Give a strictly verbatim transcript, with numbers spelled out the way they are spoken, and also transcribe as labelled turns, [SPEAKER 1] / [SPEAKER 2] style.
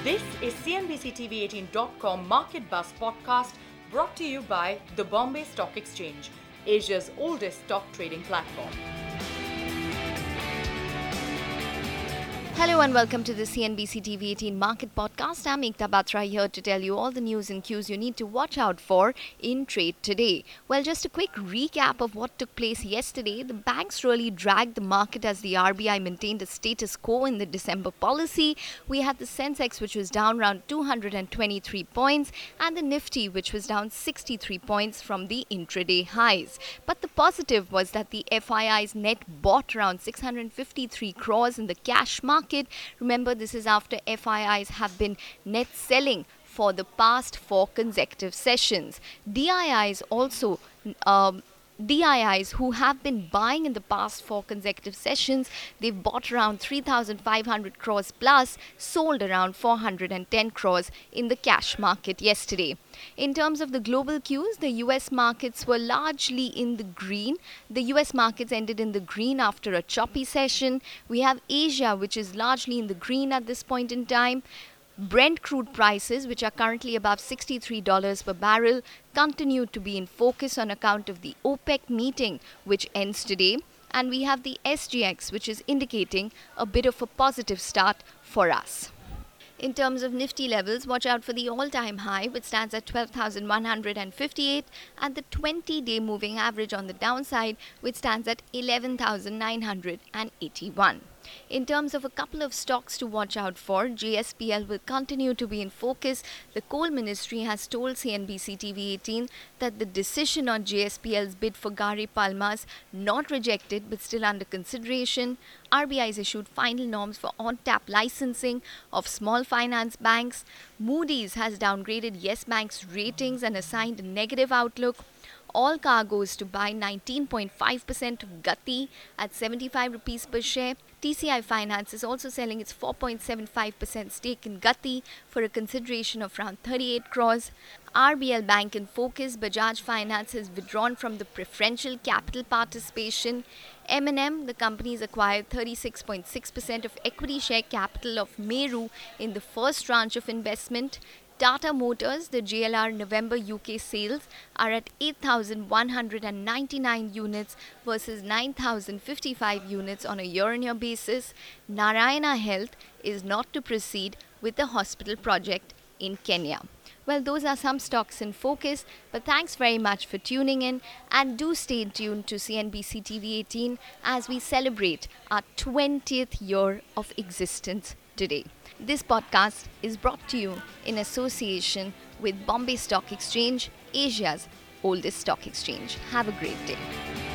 [SPEAKER 1] This is C N B C T V eighteen dot com Market Buzz podcast brought to you by the Bombay Stock Exchange, Asia's oldest stock trading platform.
[SPEAKER 2] Hello and welcome to the C N B C T V eighteen Market Podcast. I'm Ekta Batra here to tell you all the news and cues you need to watch out for in trade today. Well, just a quick recap of what took place yesterday. The banks really dragged the market as the R B I maintained a status quo in the December policy. We had the Sensex, which was down around two hundred twenty-three points, and the Nifty, which was down sixty-three points from the intraday highs. But the positive was that the F I Is net bought around six hundred fifty-three crores in the cash market. Remember, this is after F I Is have been net selling for the past four consecutive sessions. D I Is also um, D I Is who have been buying in the past four consecutive sessions, they've bought around three thousand five hundred crores plus, sold around four hundred ten crores in the cash market yesterday. In terms of the global cues, the U S markets were largely in the green. The U S markets ended in the green after a choppy session. We have Asia, which is largely in the green at this point in time. Brent crude prices, which are currently above sixty-three dollars per barrel, continue to be in focus on account of the OPEC meeting, which ends today. And we have the S G X, which is indicating a bit of a positive start for us. In terms of Nifty levels, watch out for the all-time high, which stands at twelve thousand one hundred fifty-eight, and the twenty-day moving average on the downside, which stands at eleven thousand nine hundred eighty-one. In terms of a couple of stocks to watch out for, J S P L will continue to be in focus. The Coal Ministry has told C N B C T V eighteen that the decision on J S P L's bid for Gare Palmas not rejected but still under consideration. R B I has issued final norms for on-tap licensing of small finance banks. Moody's has downgraded Yes Bank's ratings and assigned a negative outlook. All cargoes to buy nineteen point five percent of Gati at seventy-five rupees per share. T C I Finance is also selling its four point seven five percent stake in Gati for a consideration of around thirty-eight crores. R B L Bank in focus. Bajaj Finance has withdrawn from the preferential capital participation. M and M, the company's acquired thirty-six point six percent of equity share capital of Meru in the first tranche of investment. Tata Motors, the J L R November U K sales are at eight thousand one hundred ninety-nine units versus nine thousand fifty-five units on a year-on-year basis. Narayana Health is not to proceed with the hospital project in Kenya. Well, those are some stocks in focus, but thanks very much for tuning in, and do stay tuned to C N B C T V eighteen as we celebrate our twentieth year of existence today. This podcast is brought to you in association with Bombay Stock Exchange, Asia's oldest stock exchange. Have a great day.